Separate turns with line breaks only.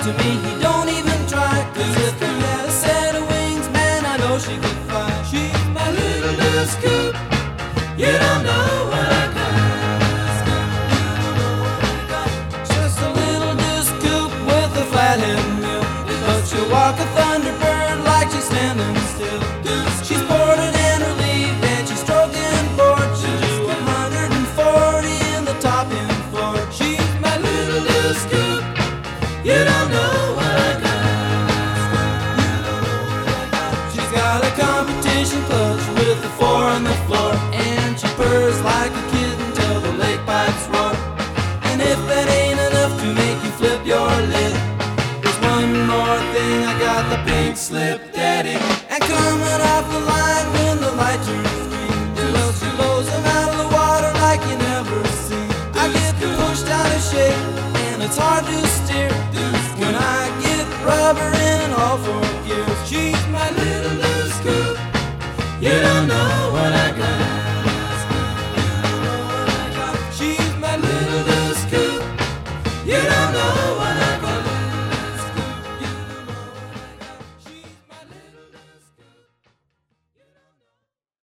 to me, he don't even try. 'Cause if he had a set of wings, man, I know she could fly. She's my little loose scoop. You don't know what I got. Just a little loose scoop with a flathead mill, but she'll walk a thunderbird like she's standing still. She's ported and relieved and she's stroking board. She'll do 140 in the top end floor. She's my little loose scoop. You don't know what I got. She's got a competition clutch with the 4 on the floor, and she purrs like a kitten till the lake pipes roar. And if that ain't enough to make you flip your lid, there's one more thing, I got the pink slip daddy. And coming off the line when the light turns green, well, she blows them out of the water like you never seen. I get pushed out of shape and it's hard to steer when I get rubber in all 4 gears. She's my little loose scoop. You don't know what I got.